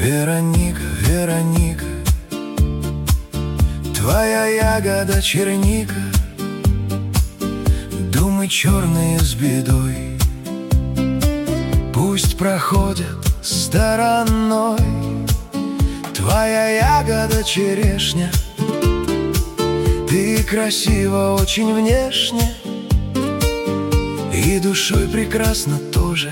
Вероника, Вероника, твоя ягода черника, думы черные с бедой пусть проходят стороной. Твоя ягода черешня, ты красива очень внешне и душой прекрасна тоже.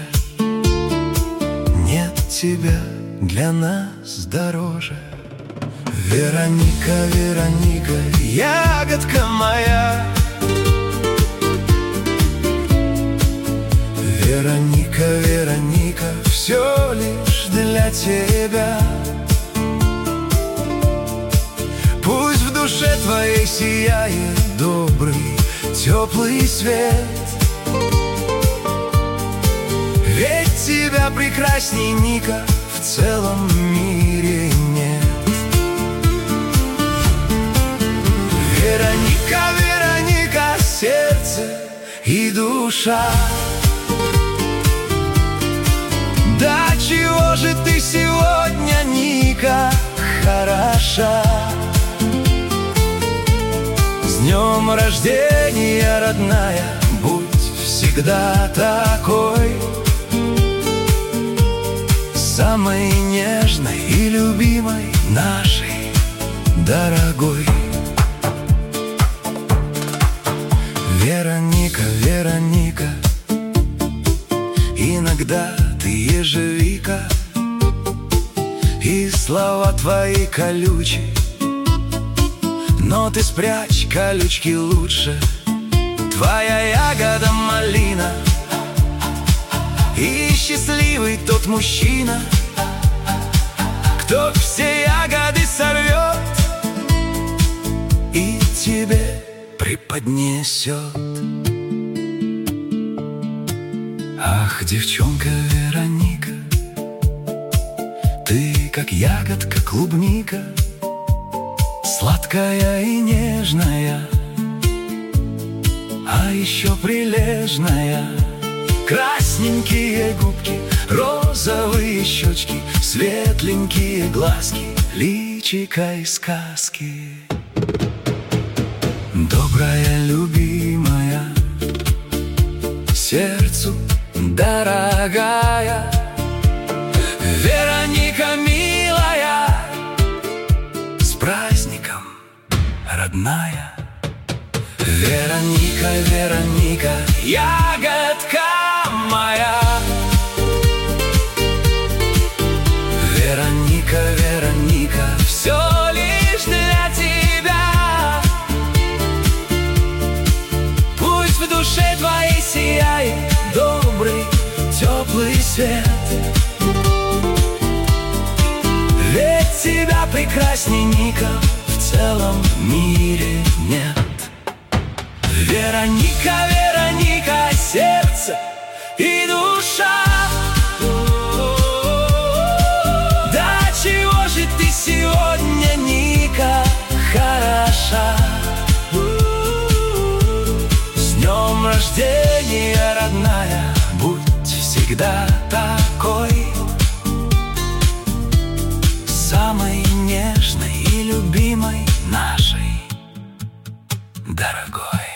Нет тебя для нас дороже. Вероника, Вероника, ягодка моя. Вероника, Вероника, все лишь для тебя. Пусть в душе твоей сияет добрый, теплый свет, ведь тебя прекрасней Ника в целом мире нет. Вероника, Вероника, сердце и душа, да чего же ты сегодня, Ника, хороша? С днем рождения, родная, будь всегда такой, самой нежной и любимой нашей дорогой. Вероника, Вероника, иногда ты ежевика, и слова твои колючие, но ты спрячь колючки лучше. Твоя ягода малина, и счастливый тот мужчина, кто все ягоды сорвет и тебе преподнесет. Ах, девчонка Вероника, ты как ягодка клубника, сладкая и нежная, а еще прилежная. Красненькие губки, розовые щечки, светленькие глазки, личико из сказки. Добрая, любимая, сердцу дорогая, Вероника, милая, с праздником, родная. Вероника, Вероника, ягодка моя. Вероника, Вероника, все лишь для тебя. Пусть в душе твоей сияет добрый, теплый свет, ведь тебя прекрасней Ника в целом мире нет. Вероника, Вероника, сердце и душа, да чего же ты сегодня, Ника, хороша? С днем рождения, родная, будь всегда такой, самой нежной и любимой нашей дорогой.